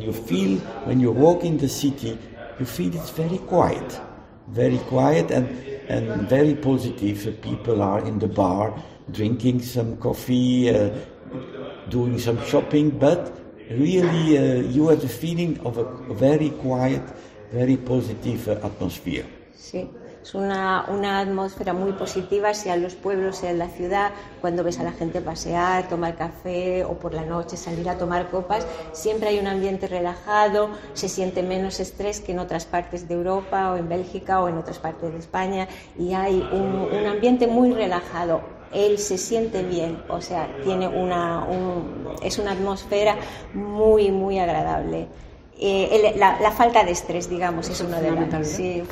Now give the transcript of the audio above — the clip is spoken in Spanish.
when you walk in the city, you feel it's very quiet and very positive. People are in the bar, drinking some coffee, doing some shopping, but really you have the feeling of a very quiet, very positive atmosphere. Sí. Es una atmósfera muy positiva hacia los pueblos, hacia la ciudad. Cuando ves a la gente pasear, tomar café o por la noche salir a tomar copas, siempre hay un ambiente relajado, se siente menos estrés que en otras partes de Europa o en Bélgica o en otras partes de España, y hay un ambiente muy relajado. Él se siente bien, o sea, tiene es una atmósfera muy, muy agradable. La falta de estrés, digamos, es uno de los...